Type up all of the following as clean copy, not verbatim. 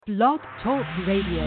Blog Talk Radio.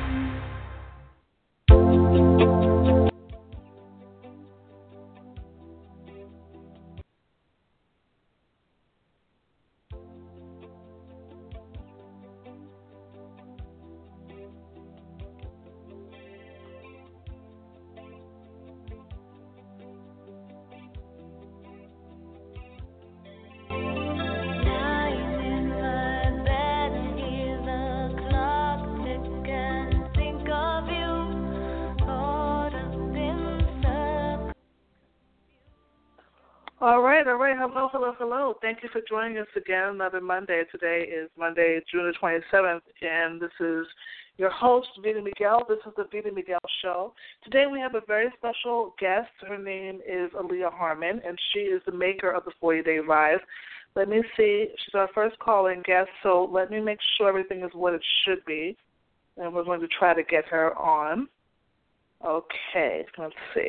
All right. Hello. Thank you for joining us again another Monday. Today is Monday, June the 27th, and this is your host, Vita Miguel. This is the Vita Miguel Show. Today we have a very special guest. Her name is Aaliyah Harmon, and she is the maker of the 40-Day Rise. Let me see. She's our first call-in guest, so let me make sure everything is what it should be, and we're going to try to get her on. Okay, let's see.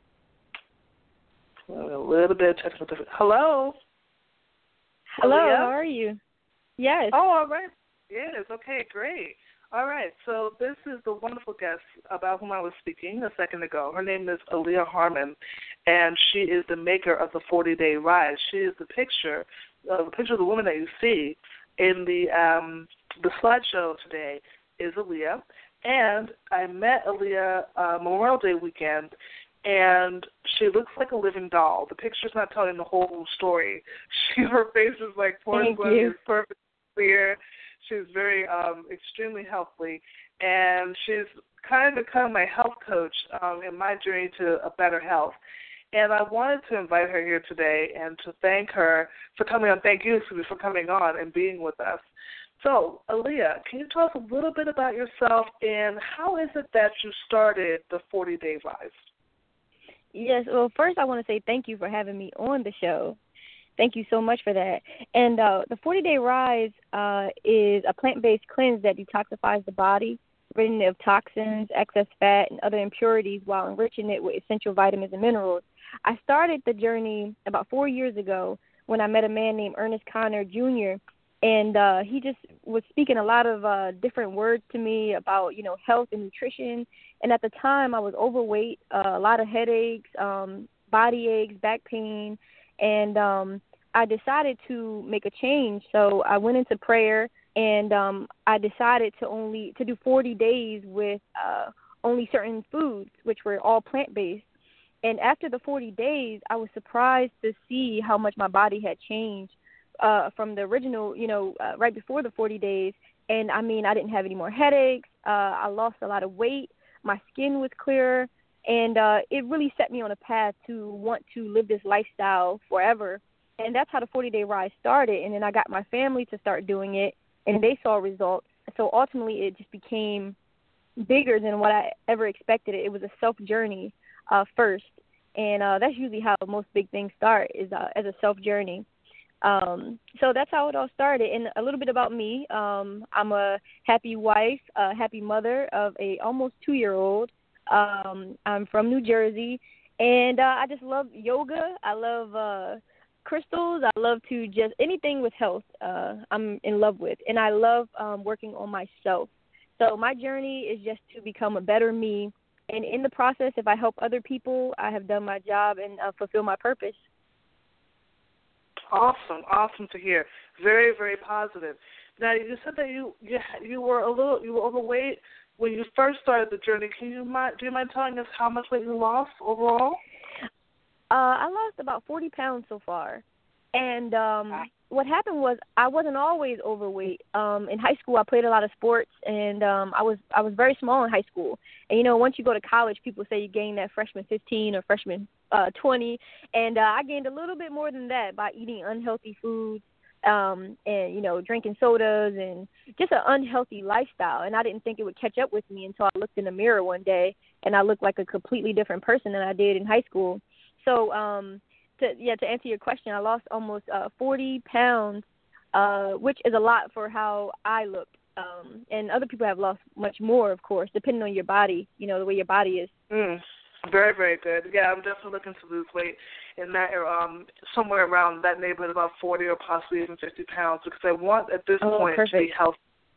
A little bit of technical difficulty. Hello. Hello, Aaliyah? how are you? Yes. Oh, all right. Yes, okay, great. All right, so this is the wonderful guest about whom I was speaking a second ago. Her name is Aaliyah Harmon, and she is the maker of the 40-Day Rise. She is the picture of the woman that you see in the slideshow today is Aaliyah. And I met Aaliyah Memorial Day weekend, and she looks like a living doll. The picture's not telling the whole story. Her face is like porcelain, is perfect, clear. She's very extremely healthy, and she's kind of become my health coach in my journey to a better health. And I wanted to invite her here today and to thank her for coming on. Thank you for coming on and being with us. So, Aaliyah, can you tell us a little bit about yourself and how is it that you started the 40-Day Rise? Yes, well, first I want to say thank you for having me on the show. Thank you so much for that. And the 40-Day Rise is a plant-based cleanse that detoxifies the body, ridding it of toxins, excess fat, and other impurities while enriching it with essential vitamins and minerals. I started the journey about 4 years ago when I met a man named Ernest Connor Jr., and he just was speaking a lot of different words to me about, health and nutrition. And at the time, I was overweight, a lot of headaches, body aches, back pain. And I decided to make a change. So I went into prayer, and I decided to do 40 days with only certain foods, which were all plant-based. And after the 40 days, I was surprised to see how much my body had changed from the original, right before the 40 days. And, I didn't have any more headaches. I lost a lot of weight. My skin was clearer. And it really set me on a path to want to live this lifestyle forever. And that's how the 40-Day Rise started. And then I got my family to start doing it, and they saw results. So ultimately it just became bigger than what I ever expected. It was a self-journey first. And that's usually how most big things start, is as a self-journey. So that's how it all started. And a little bit about me. I'm a happy wife, a happy mother of a almost 2-year-old. I'm from New Jersey, and I just love yoga. I love crystals. I love to just anything with health I'm in love with, and I love working on myself. So my journey is just to become a better me, and in the process, if I help other people, I have done my job and fulfill my purpose. Awesome to hear. Very, very positive. Now, you said that you were overweight when you first started the journey. Do you mind telling us how much weight you lost overall? I lost about 40 pounds so far. And what happened was I wasn't always overweight. In high school, I played a lot of sports, and I was very small in high school. And, once you go to college, people say you gain that freshman 15 or freshman 20. And I gained a little bit more than that by eating unhealthy foods and, drinking sodas and just an unhealthy lifestyle. And I didn't think it would catch up with me until I looked in the mirror one day, and I looked like a completely different person than I did in high school. So to answer your question, I lost almost 40 pounds, which is a lot for how I looked. And other people have lost much more, of course, depending on your body, the way your body is. Very, very good. Yeah, I'm definitely looking to lose weight in that somewhere around that neighborhood, about 40 or possibly even 50 pounds, because I want at this point to be healthy.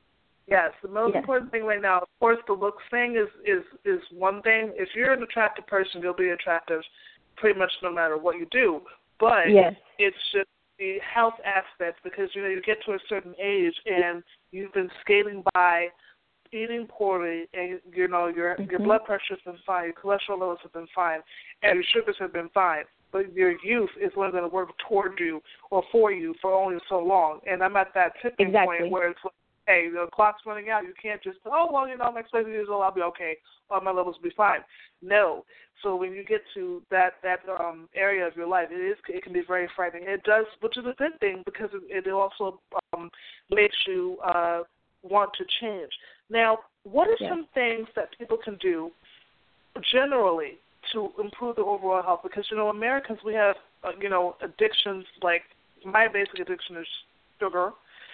Yes, the most important thing right now, of course, the looks thing is one thing. If you're an attractive person, you'll be attractive pretty much no matter what you do. But it's just the health aspect, because, you know, you get to a certain age and you've been skating by, eating poorly, and, you know, your blood pressure's been fine, your cholesterol levels have been fine, and your sugars have been fine. But your youth is only going to work toward you or for you for only so long. And I'm at that tipping point where it's like, hey, the clock's running out. You can't just, oh, well, you know, I'm 20 years old, I'll be okay. All my levels will be fine. No. So when you get to that area of your life, it can be very frightening. It does, which is a good thing, because it also makes you want to change. Now, what are some things that people can do generally to improve their overall health? Because, you know, Americans, we have, you know, addictions. Like, my basic addiction is sugar.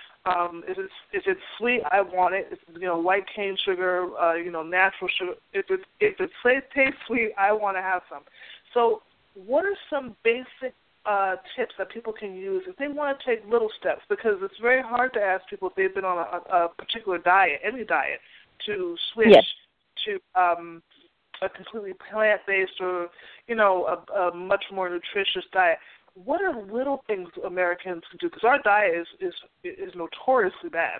If it's sweet, I want it. It's, you know, white cane sugar, you know, natural sugar. If it tastes sweet, I want to have some. So what are some basic tips that people can use if they want to take little steps? Because it's very hard to ask people if they've been on a particular diet, any diet, to switch to a completely plant-based or, you know, a much more nutritious diet. What are little things Americans can do? Because our diet is notoriously bad.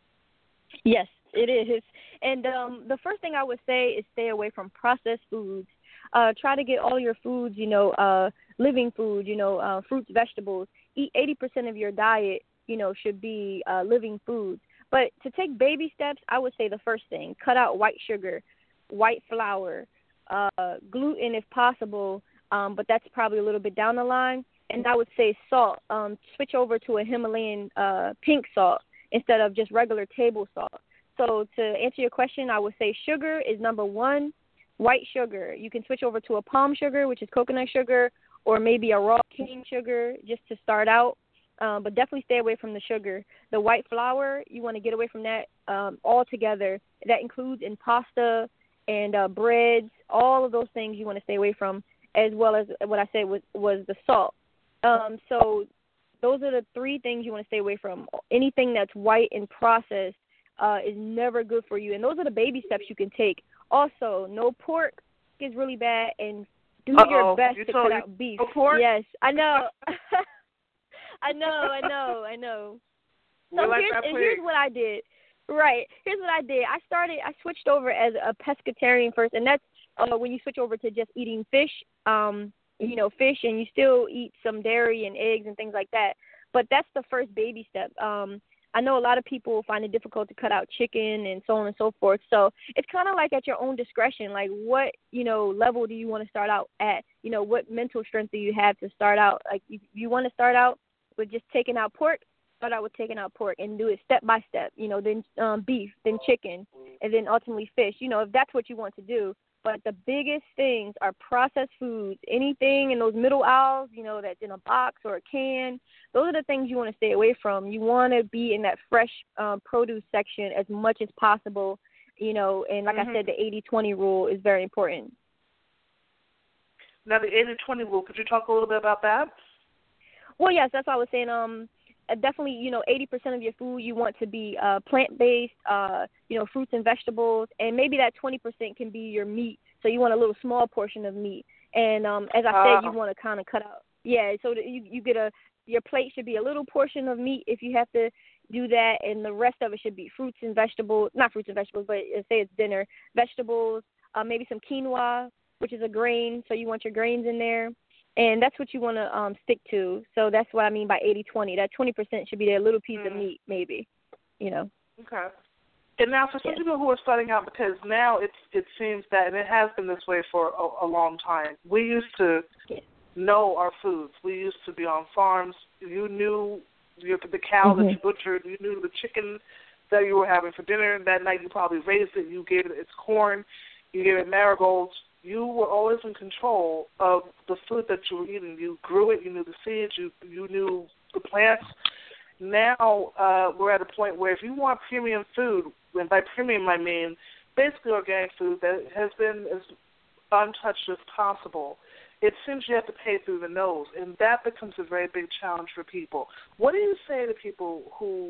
Yes, it is. And the first thing I would say is stay away from processed foods. Try to get all your foods, you know, living food, you know, fruits, vegetables. Eat 80% of your diet, you know, should be living foods. But to take baby steps, I would say the first thing, cut out white sugar, white flour, gluten if possible, but that's probably a little bit down the line. And I would say salt. Switch over to a Himalayan pink salt instead of just regular table salt. So to answer your question, I would say sugar is number one. White sugar. You can switch over to a palm sugar, which is coconut sugar, or maybe a raw cane sugar just to start out. But definitely stay away from the sugar. The white flour, you want to get away from that altogether. That includes in pasta and breads, all of those things you want to stay away from, as well as what I said was the salt. So those are the three things you want to stay away from. Anything that's white and processed is never good for you. And those are the baby steps you can take. Also, no pork is really bad, and do your best to cut out beef. No pork? Yes, I know. I know. So here's what I did. Right. Here's what I did. I switched over as a pescatarian first, and that's when you switch over to just eating fish, fish, and you still eat some dairy and eggs and things like that. But that's the first baby step. I know a lot of people find it difficult to cut out chicken and so on and so forth. So it's kind of like at your own discretion, like what, level do you want to start out at? What mental strength do you have to start out? Like if you want to start out with just taking out pork, start out with taking out pork and do it step by step, then beef, then chicken, and then ultimately fish, if that's what you want to do. But the biggest things are processed foods. Anything in those middle aisles, that's in a box or a can, those are the things you want to stay away from. You want to be in that fresh produce section as much as possible, and like I said, the 80-20 rule is very important. Now, the 80-20 rule, could you talk a little bit about that? Well, yes, that's what I was saying. Definitely, 80% of your food you want to be plant-based, fruits and vegetables, and maybe that 20% can be your meat. So you want a little small portion of meat. And as I said, you want to kind of cut out. Yeah, so that you get your plate should be a little portion of meat if you have to do that, and the rest of it should be fruits and vegetables, not fruits and vegetables, but say it's dinner, vegetables, maybe some quinoa, which is a grain, so you want your grains in there. And that's what you want to stick to. So that's what I mean by 80-20. That 20% should be their little piece of meat, maybe, Okay. And now for some people who are starting out, because now it seems that, and it has been this way for a long time, we used to know our foods. We used to be on farms. You knew the cow that you butchered. You knew the chicken that you were having for dinner. That night you probably raised it. You gave it its corn. You gave it marigolds. You were always in control of the food that you were eating. You grew it. You knew the seeds. You knew the plants. Now we're at a point where if you want premium food, and by premium I mean basically organic food that has been as untouched as possible, it seems you have to pay through the nose, and that becomes a very big challenge for people. What do you say to people who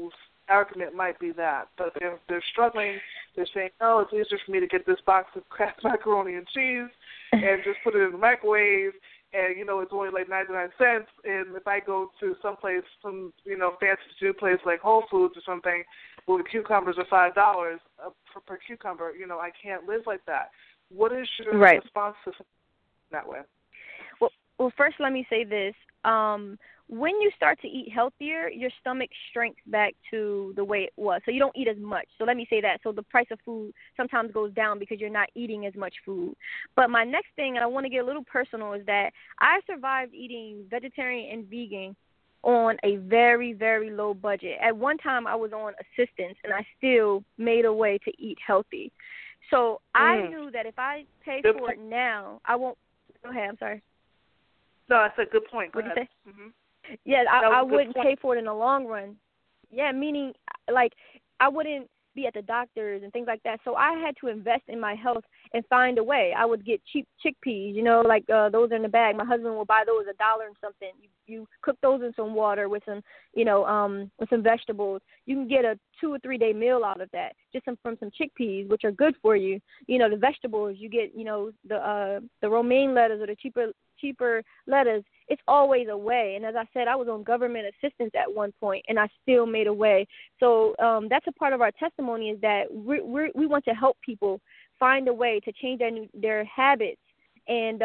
argument might be that. But they're struggling. They're saying, oh, it's easier for me to get this box of Kraft macaroni and cheese and just put it in the microwave, and, it's only like 99 cents. And if I go to someplace, some, fancy food place like Whole Foods or something, where the cucumbers are $5 per cucumber, I can't live like that. What is your response to that way? Well, first let me say this. When you start to eat healthier, your stomach shrinks back to the way it was. So you don't eat as much. So let me say that. So the price of food sometimes goes down because you're not eating as much food. But my next thing, and I want to get a little personal, is that I survived eating vegetarian and vegan on a very, very low budget. At one time, I was on assistance, and I still made a way to eat healthy. So I knew that if I pay for it now, I won't. Go ahead. I'm sorry. No, that's a good point. What did you say? Mm-hmm. Yeah, I wouldn't pay for it in the long run. Yeah, meaning, like, I wouldn't be at the doctors and things like that. So I had to invest in my health and find a way. I would get cheap chickpeas, like those are in the bag. My husband will buy those $1 and something. You cook those in some water with some, with some vegetables. You can get a 2 or 3 day meal out of that, just from some chickpeas, which are good for you. The vegetables you get, the romaine lettuce or the cheaper lettuce. It's always a way. And as I said, I was on government assistance at one point, and I still made a way. So that's a part of our testimony, is that we want to help people find a way to change their habits, and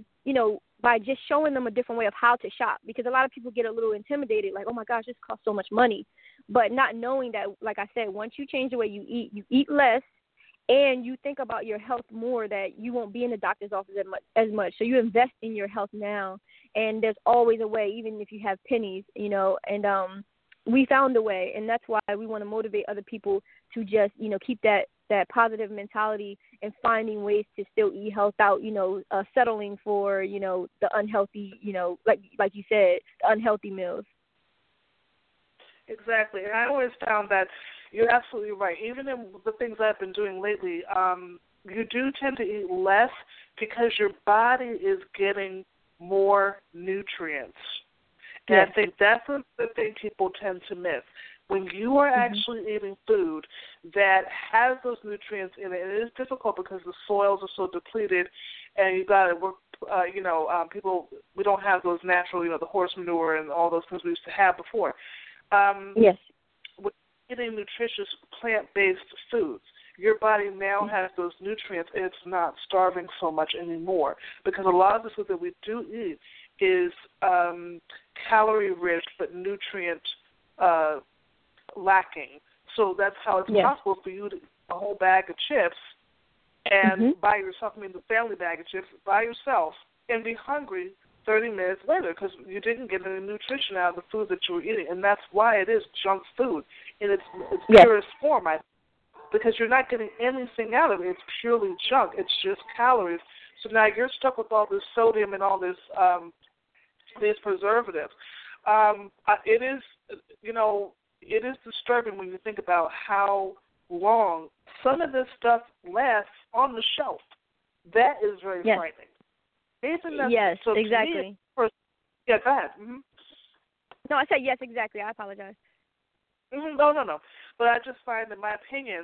by just showing them a different way of how to shop. Because a lot of people get a little intimidated, like, oh my gosh, this costs so much money, but not knowing that, like I said, once you change the way you eat less, and you think about your health more, that you won't be in the doctor's office as much. So you invest in your health now, and there's always a way, even if you have pennies, and we found a way, and that's why we want to motivate other people to just, keep that positive mentality and finding ways to still eat health out, settling for, the unhealthy, like you said, the unhealthy meals. Exactly. And I always found that you're absolutely right. Even in the things I've been doing lately, you do tend to eat less because your body is getting more nutrients. And yes. I think that's the thing people tend to miss. When you are actually eating food that has those nutrients in it, and it is difficult because the soils are so depleted, and you got to work, people, we don't have those natural, the horse manure and all those things we used to have before. Yes. With eating nutritious plant-based foods, your body now has those nutrients, and it's not starving so much anymore, because a lot of the food that we do eat is calorie-rich but nutrient lacking. So that's how it's possible for you to eat a whole bag of chips and buy yourself, the family bag of chips by yourself, and be hungry 30 minutes later because you didn't get any nutrition out of the food that you were eating. And that's why it is junk food in its purest form, because you're not getting anything out of it. It's purely junk. It's just calories. So now you're stuck with all this sodium and all this these preservatives. It is, it is disturbing when you think about how long some of this stuff lasts on the shelf. That is very frightening. Yes, so exactly. Go ahead. No, I said yes, exactly. I apologize. No. But I just find, in my opinion,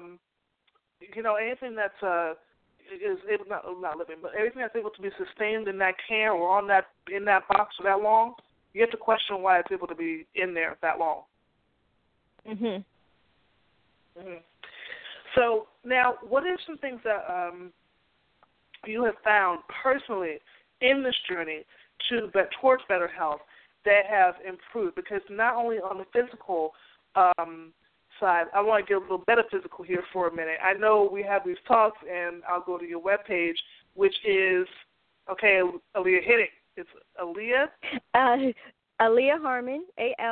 anything that's is able, not living, but everything that's able to be sustained in that can or in that box for that long, you have to question why it's able to be in there that long. So now, what are some things that you have found personally in this journey towards better health that have improved? Because not only on the physical side, I want to get a little metaphysical here for a minute. I know we have these talks, and I'll go to your webpage, which is, okay, Aaliyah, hit it. It's Aaliyah? Aaliyah Harmon,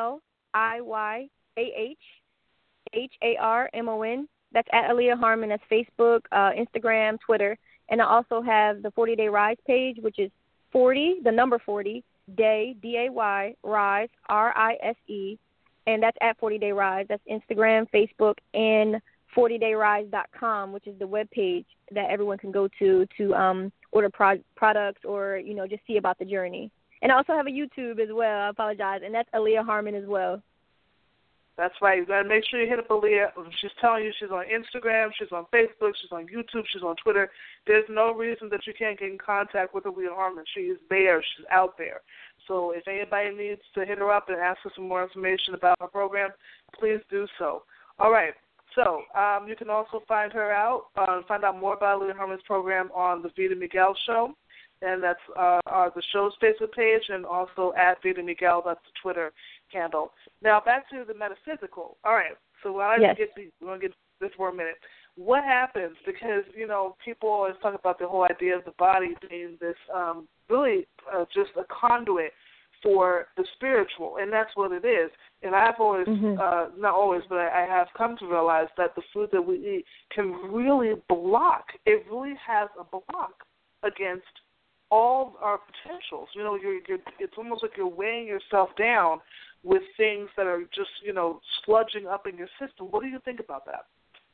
ALIYAHHARMON. That's at Aaliyah Harmon. That's Facebook, Instagram, Twitter. And I also have the 40 Day Rise page, which is 40, the number 40, day, D-A-Y, Rise, R-I-S-E. And that's at 40 Day Rise. That's Instagram, Facebook, and 40dayrise.com, which is the web page that everyone can go to order products or, just see about the journey. And I also have a YouTube as well. I apologize. And that's Aaliyah Harmon as well. That's right. You got to make sure you hit up Aaliyah. She's telling you she's on Instagram, she's on Facebook, she's on YouTube, she's on Twitter. There's no reason that you can't get in contact with Aaliyah Harmon. She is there. She's out there. So if anybody needs to hit her up and ask her some more information about her program, please do so. All right. So you can also find her out, find out more about Aaliyah Harmon's program on the Vida Miguel Show. And that's the show's Facebook page, and also at Vida Miguel. That's the Twitter handle. Now back to the metaphysical. All right. So we're going to get this for a minute. What happens? Because people always talk about the whole idea of the body being this really just a conduit for the spiritual, and that's what it is. And I've always, not always, but I have come to realize that the food that we eat can really block. It really has a block against all our potentials. It's almost like you're weighing yourself down with things that are just, sludging up in your system. What do you think about that?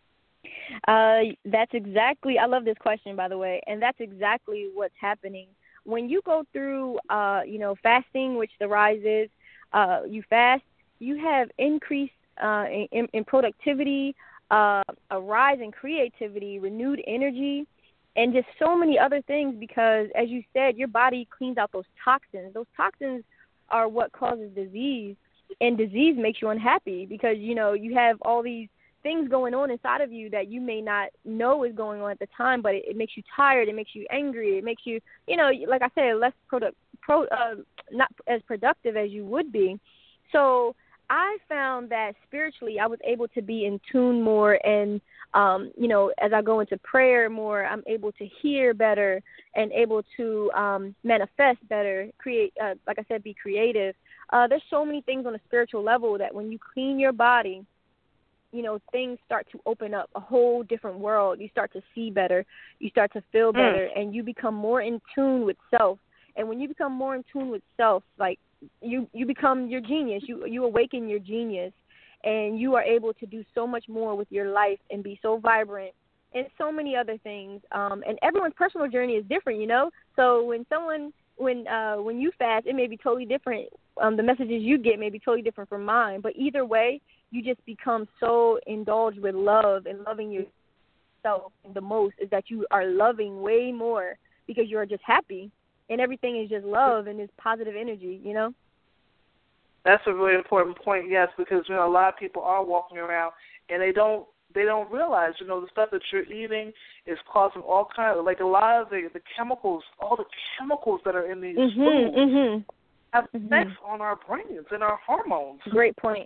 That's exactly, I love this question, by the way, and that's exactly what's happening. When you go through, fasting, which the rise is, you fast, you have increase in productivity, a rise in creativity, renewed energy, and just so many other things because, as you said, your body cleans out those toxins. Those toxins are what causes disease, and disease makes you unhappy because, you have all these things going on inside of you that you may not know is going on at the time, but it makes you tired, it makes you angry, it makes you, like I said, not as productive as you would be. So I found that spiritually I was able to be in tune more and, as I go into prayer more, I'm able to hear better and able to manifest better, create, like I said, be creative. There's so many things on a spiritual level that when you clean your body, things start to open up, a whole different world. You start to see better. You start to feel better, and you become more in tune with self. And when you become more in tune with self, like you become your genius. You awaken your genius, and you are able to do so much more with your life and be so vibrant and so many other things. And everyone's personal journey is different, So when you fast, it may be totally different. The messages you get may be totally different from mine. But either way, you just become so indulged with love and loving yourself the most is that you are loving way more because you are just happy and everything is just love and it's positive energy, That's a really important point, yes, because a lot of people are walking around and they don't realize, the stuff that you're eating is causing all kinds of, like a lot of the chemicals, all the chemicals that are in these foods have effects on our brains and our hormones. Great point.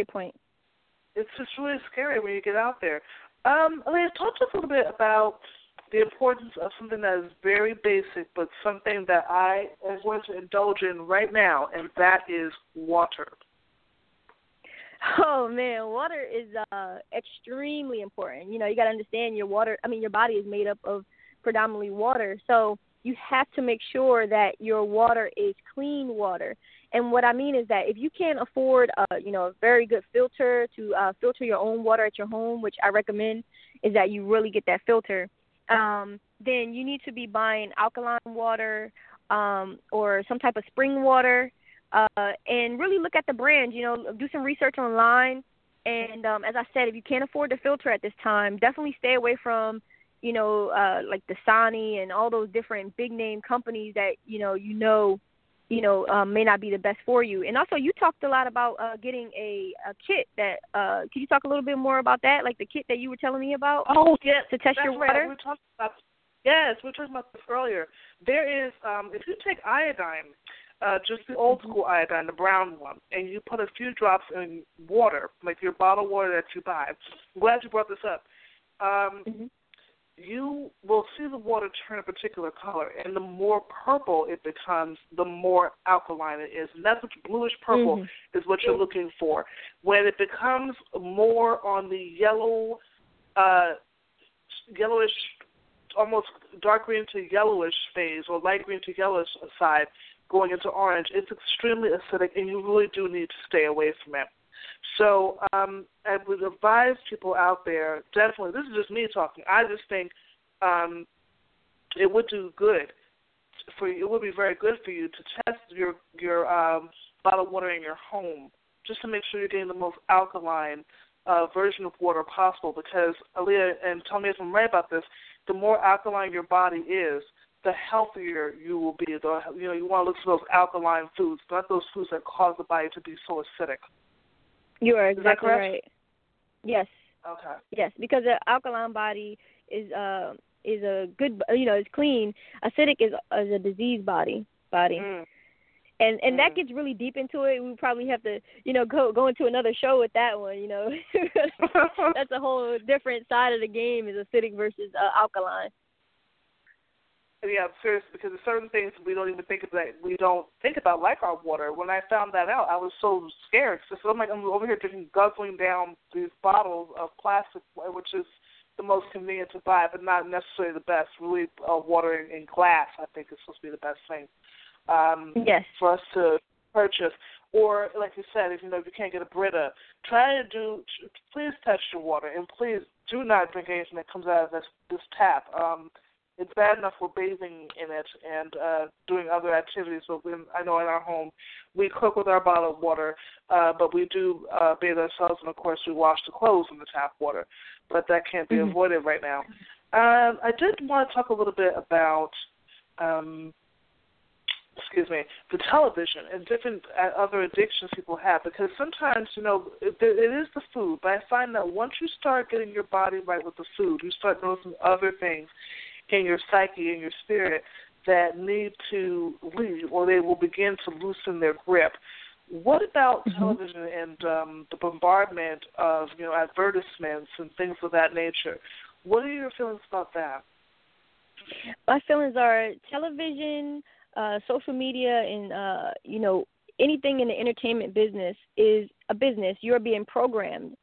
It's just really scary when you get out there. Aaliyah, talk to us a little bit about the importance of something that is very basic, but something that I am going to indulge in right now, and that is water. Oh, man, water is extremely important. You got to understand your body is made up of predominantly water. So you have to make sure that your water is clean water. And what I mean is that if you can't afford, a very good filter to filter your own water at your home, which I recommend is that you really get that filter, then you need to be buying alkaline water or some type of spring water and really look at the brands, do some research online. And as I said, if you can't afford the filter at this time, definitely stay away from, like Dasani and all those different big name companies that, may not be the best for you. And also, you talked a lot about getting a kit that, could you talk a little bit more about that, like the kit that you were telling me about? Oh, yes. To test your water? Right. We were talking about this earlier. There is, if you take iodine, just the old school iodine, the brown one, and you put a few drops in water, like your bottled water that you buy. I'm glad you brought this up. You will see the water turn a particular color, and the more purple it becomes, the more alkaline it is. And that's what bluish purple is what you're looking for. When it becomes more on the yellow, yellowish, almost dark green to yellowish phase, or light green to yellowish side, going into orange, it's extremely acidic, and you really do need to stay away from it. So I would advise people out there, definitely, this is just me talking, I just think it would do good for you. It would be very good for you to test your bottled water in your home just to make sure you're getting the most alkaline version of water possible. Because, Aaliyah, and tell me if I'm right about this, the more alkaline your body is, the healthier you will be. You want to look for those alkaline foods, not those foods that cause the body to be so acidic. You are exactly right. Yes. Okay. Yes, because the alkaline body is a good, it's clean. Acidic is a disease body. And that gets really deep into it. We probably have to, go into another show with that one, That's a whole different side of the game, is acidic versus alkaline. Yeah, I'm serious, because there's certain things we don't think about, like our water. When I found that out, I was so scared. So I'm over here guzzling down these bottles of plastic, which is the most convenient to buy, but not necessarily the best. Really, water in glass, I think, is supposed to be the best thing for us to purchase. Or, like you said, if you can't get a Brita, please test your water, and please do not drink anything that comes out of this tap. It's bad enough we're bathing in it and doing other activities. So I know in our home we cook with our bottled water, but we do bathe ourselves, and, of course, we wash the clothes in the tap water. But that can't be avoided right now. I did want to talk a little bit about, the television and different other addictions people have, because sometimes, it is the food, but I find that once you start getting your body right with the food, you start noticing other things in your psyche and your spirit that need to leave, or they will begin to loosen their grip. What about television and the bombardment of advertisements and things of that nature? What are your feelings about that? My feelings are television, social media, and anything in the entertainment business is a business. You're being programmed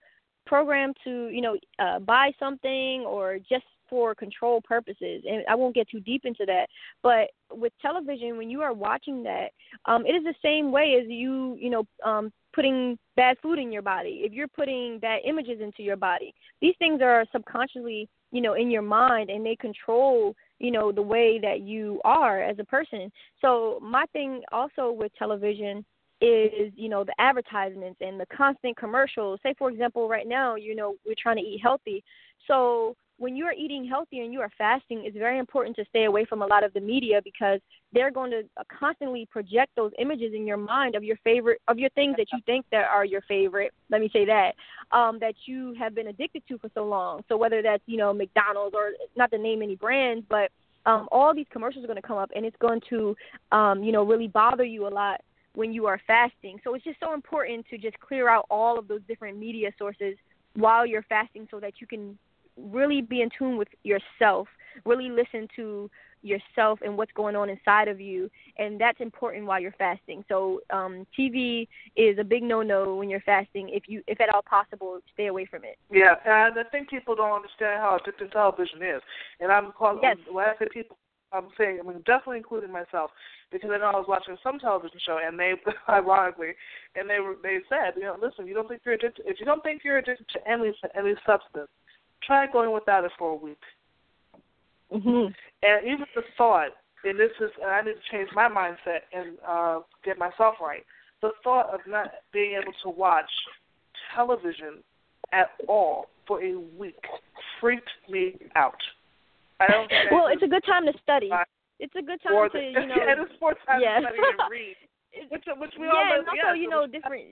to buy something, or just for control purposes, and I won't get too deep into that. But with television, when you are watching that, it is the same way as you putting bad food in your body. If you're putting bad images into your body, these things are subconsciously, in your mind, and they control, the way that you are as a person. So my thing also with television is, the advertisements and the constant commercials. Say, for example, right now, we're trying to eat healthy. So when you are eating healthy and you are fasting, it's very important to stay away from a lot of the media, because they're going to constantly project those images in your mind of your things that you think that are your favorite. Let me say that, that you have been addicted to for so long. So whether that's, McDonald's, or not to name any brands, but all these commercials are going to come up, and it's going to, really bother you a lot when you are fasting. So it's just so important to just clear out all of those different media sources while you're fasting, so that you can really be in tune with yourself, really listen to yourself and what's going on inside of you, and that's important while you're fasting. So TV is a big no-no when you're fasting. If at all possible, stay away from it. Yeah, and I think people don't understand how addictive television is. And when I say people, I'm definitely including myself, because I know I was watching some television show, and they, ironically, and they said, listen, if you don't think you're addicted to any substance, try going without it for a week. And even the thought, and I need to change my mindset and get myself right. The thought of not being able to watch television at all for a week freaked me out. I don't think it's a good time to study. It's a good time to, it is more time to study and read. Which we all know. And also, different.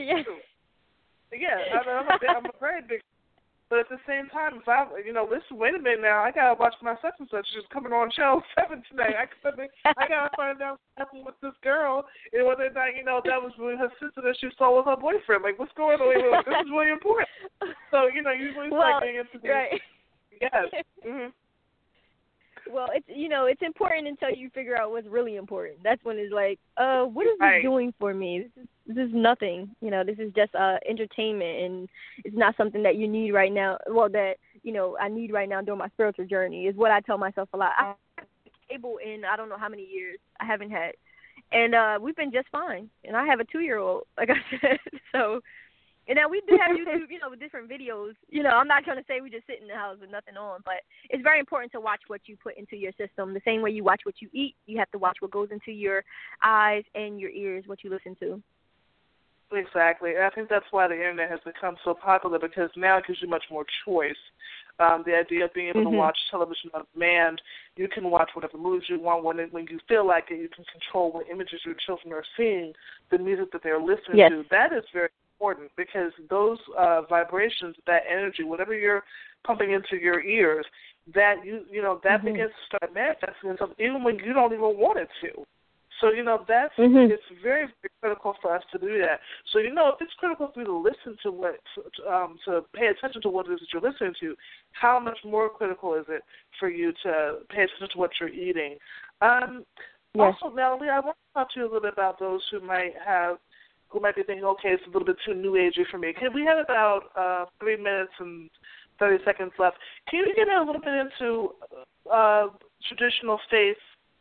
I'm a very big. But at the same time, if listen, wait a minute now, I gotta watch my such and such. She's coming on channel 7 today. I gotta find out what happened with this girl, and whether or not that was really her sister that she saw with her boyfriend. Like, what's going on? This is really important. So you usually start getting into this. Right. Yes. Mm-hmm. Well, it's important until you figure out what's really important. That's when it's like, what is this doing for me? This is nothing. This is just entertainment, and it's not something that you need right now. Well, that I need right now during my spiritual journey is what I tell myself a lot. I haven't been able in I don't know how many years. I haven't had, and we've been just fine. And I have a 2-year-old, like I said. So. And now we do have YouTube, with different videos. I'm not going to say we just sit in the house with nothing on, but it's very important to watch what you put into your system. The same way you watch what you eat, you have to watch what goes into your eyes and your ears, what you listen to. Exactly. And I think that's why the internet has become so popular, because now it gives you much more choice. The idea of being able to watch television on demand, you can watch whatever movies you want when you feel like it. You can control what images your children are seeing, the music that they're listening to. That is very important, because those vibrations, that energy, whatever you're pumping into your ears, that that begins to start manifesting itself even when you don't even want it to. So, that's it's very, very critical for us to do that. So, if it's critical for you to listen to to pay attention to what it is that you're listening to, how much more critical is it for you to pay attention to what you're eating? Also, Natalie, I want to talk to you a little bit about those who might be thinking, okay, it's a little bit too new agey for me. We have about 3 minutes and 30 seconds left. Can you get a little bit into traditional faith?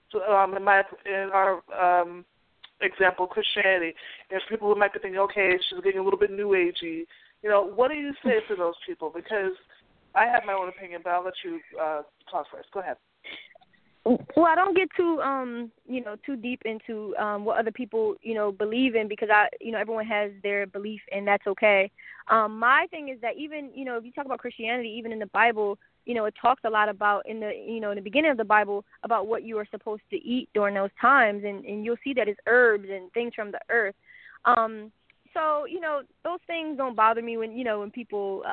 In our example, Christianity, there's people who might be thinking, okay, she's getting a little bit new agey. What do you say to those people? Because I have my own opinion, but I'll let you talk first. Go ahead. Well, I don't get too too deep into what other people believe in, because everyone has their belief, and that's okay. My thing is that even if you talk about Christianity, even in the Bible, it talks a lot about in the beginning of the Bible about what you are supposed to eat during those times, and you'll see that it's herbs and things from the earth. So those things don't bother me when people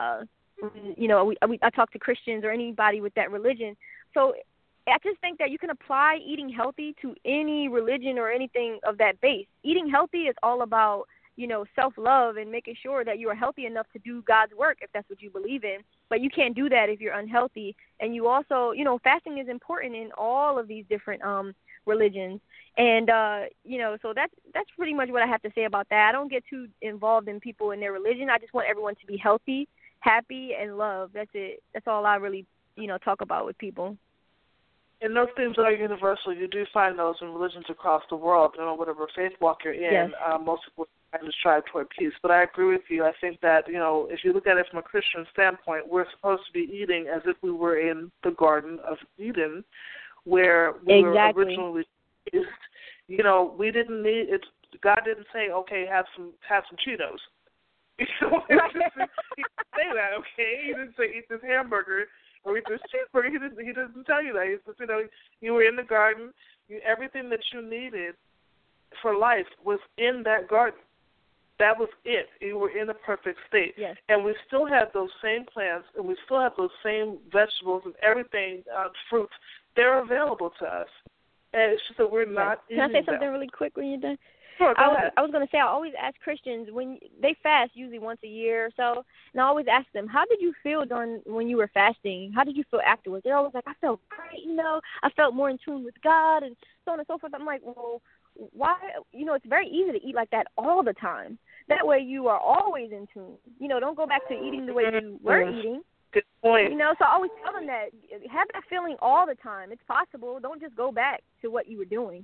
I talk to Christians or anybody with that religion. So I just think that you can apply eating healthy to any religion or anything of that base. Eating healthy is all about self-love and making sure that you are healthy enough to do God's work if that's what you believe in. But you can't do that if you're unhealthy. And you also, fasting is important in all of these different religions. And, so that's pretty much what I have to say about that. I don't get too involved in people and their religion. I just want everyone to be healthy, happy, and love. That's it. That's all I really, talk about with people. And those things are universal. You do find those in religions across the world. Whatever faith walk you're in, most people try to strive toward peace. But I agree with you. I think that, if you look at it from a Christian standpoint, we're supposed to be eating as if we were in the Garden of Eden, where we were originally raised. We didn't need it. God didn't say, okay, have some Cheetos. He didn't say that, okay? He didn't say eat this hamburger or eat this cheeseburger. He doesn't tell you that. He says, you were in the garden. Everything that you needed for life was in that garden. That was it. You were in a perfect state. Yes. And we still have those same plants, and we still have those same vegetables and everything, fruits. They're available to us. And it's just that we're not eating them. Can I say something really quick when you're done? Sure, go ahead. I was going to say, I always ask Christians, when they fast usually once a year or so, and I always ask them, how did you feel when you were fasting? How did you feel afterwards? They're always like, I felt great, I felt more in tune with God, and so on and so forth. I'm like, well, why? It's very easy to eat like that all the time. That way you are always in tune. Don't go back to eating the way you were eating. Good point. So I always tell them that, have that feeling all the time. It's possible. Don't just go back to what you were doing.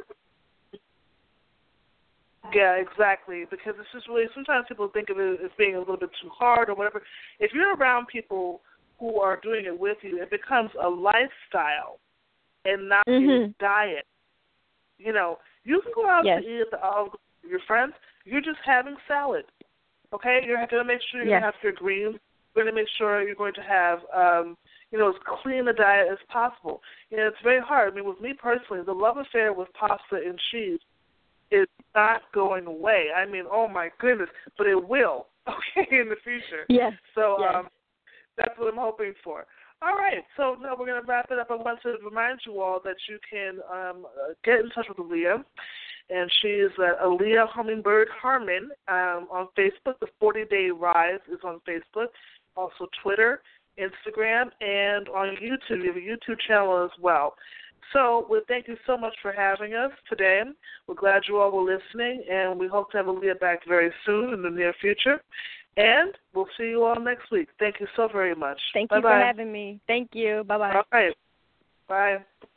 Yeah, exactly, because it's just really, sometimes people think of it as being a little bit too hard or whatever. If you're around people who are doing it with you, it becomes a lifestyle and not a diet. You can go out to eat at the Olive Garden with your friends. You're just having salad, okay? You're going to make sure you have your greens. You're going to make sure you're going to have, as clean a diet as possible. It's very hard. I mean, with me personally, the love affair with pasta and cheese is not going away. I mean, oh my goodness, but it will, okay, in the future. Yes. So that's what I'm hoping for. All right, so now we're going to wrap it up. I want to remind you all that you can get in touch with Aaliyah, and she is Aaliyah Hummingbird Harmon on Facebook. The 40-Day Rise is on Facebook, also Twitter, Instagram, and on YouTube. You have a YouTube channel as well. So we thank you so much for having us today. We're glad you all were listening, and we hope to have Aaliyah back very soon in the near future. And we'll see you all next week. Thank you so very much. Thank you for having me. Thank you. Bye-bye. All right. Bye.